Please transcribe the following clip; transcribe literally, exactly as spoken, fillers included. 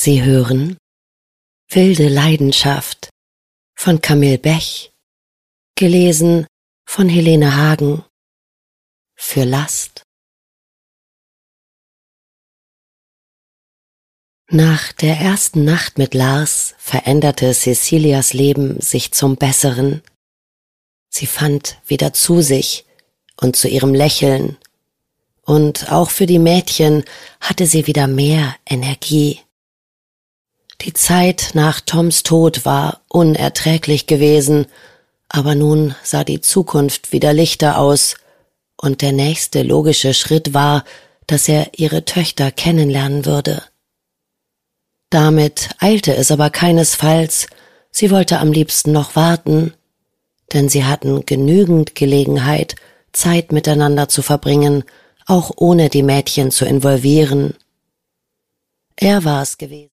Sie hören Wilde Leidenschaft von Camille Bech, gelesen von Helene Hagen, für Last. Nach der ersten Nacht mit Lars veränderte Cecilias Leben sich zum Besseren. Sie fand wieder zu sich und zu ihrem Lächeln, und auch für die Mädchen hatte sie wieder mehr Energie. Die Zeit nach Toms Tod war unerträglich gewesen, aber nun sah die Zukunft wieder lichter aus, und der nächste logische Schritt war, dass er ihre Töchter kennenlernen würde. Damit eilte es aber keinesfalls, sie wollte am liebsten noch warten, denn sie hatten genügend Gelegenheit, Zeit miteinander zu verbringen, auch ohne die Mädchen zu involvieren. Er war es gewesen.